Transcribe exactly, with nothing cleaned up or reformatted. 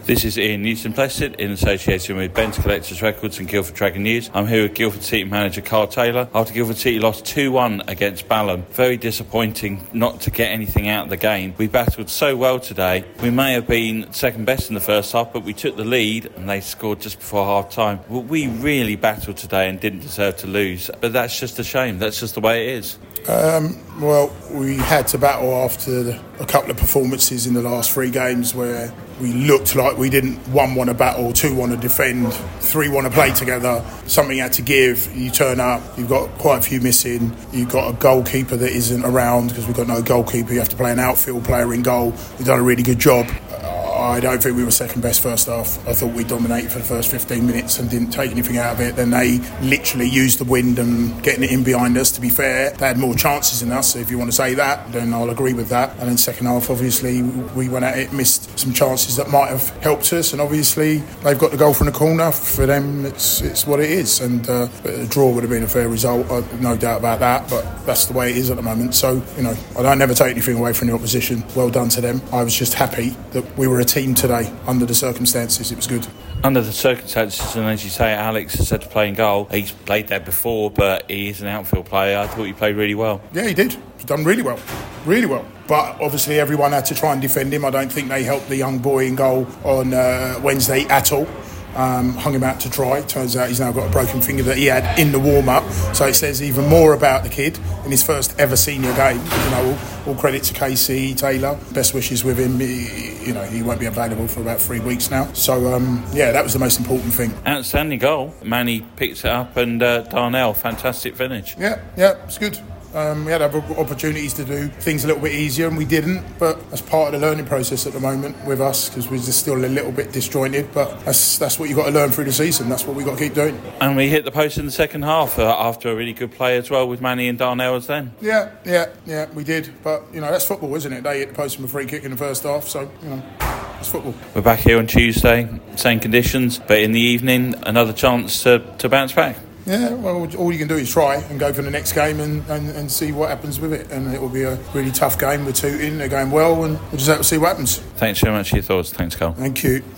This is Ian Newton-Plessid in association with Ben's Collectors Records and Guildford Dragon News. I'm here with Guildford City manager Carl Taylor. After Guildford City lost two one against Balham, very disappointing not to get anything out of the game. We battled so well today. We may have been second best in the first half, but we took the lead and they scored just before half time. Well, we really battled today and didn't deserve to lose, but that's just a shame. That's just the way it is. Um, well, we had to battle after the, a couple of performances in the last three games where we looked like we didn't, one, want to battle, two, want to defend, three, want to play together. Something had to give. You turn up, you've got quite a few missing. You've got a goalkeeper that isn't around because we've got no goalkeeper. You have to play an outfield player in goal. We've done a really good job. I don't think we were second best first half. I thought we dominated for the first fifteen minutes and didn't take anything out of it. Then they literally used the wind and getting it in behind us. To be fair, they had more chances than us. So if you want to say that, then I'll agree with that. And then second half, obviously, we went at it, missed some chances that might have helped us. And obviously, they've got the goal from the corner. For them, it's it's what it is. And uh, the draw would have been a fair result, uh, no doubt about that. But that's the way it is at the moment. So, you know, I don't never take anything away from the opposition. Well done to them. I was just happy that we were a team today under the circumstances. It was good. Under the circumstances, and as you say, Alex has had to play in goal. He's played there before, but he is an outfield player. I thought he played really well. Yeah, he did. He's done really well. Really well. But obviously everyone had to try and defend him. I don't think they helped the young boy in goal on uh, Wednesday at all. Um, hung him out to dry. Turns out he's now got a broken finger that he had in the warm-up. So it says even more about the kid in his first ever senior game. You know, all, all credit to K C Taylor. Best wishes with him. He, you know, he won't be available for about three weeks now. So, um, yeah, that was the most important thing. Outstanding goal. Manny picks it up and uh, Darnell, fantastic finish. Yeah, yeah, it's good. Um, we had other opportunities to do things a little bit easier and we didn't, but that's part of the learning process at the moment with us because we're just still a little bit disjointed, but that's that's what you've got to learn through the season. That's what we've got to keep doing. And we hit the post in the second half uh, after a really good play as well with Manny and Darnell as then. Yeah, yeah, yeah, we did, but you know, that's football, isn't it? They hit the post from a free kick in the first half, so you know, it's football. We're back here on Tuesday, same conditions, but in the evening another chance to, to bounce back. Yeah, well, all you can do is try and go for the next game and, and, and see what happens with it. And it will be a really tough game with Tooting. They're going well and we'll just have to see what happens. Thanks very much for your thoughts. Thanks, Carl. Thank you.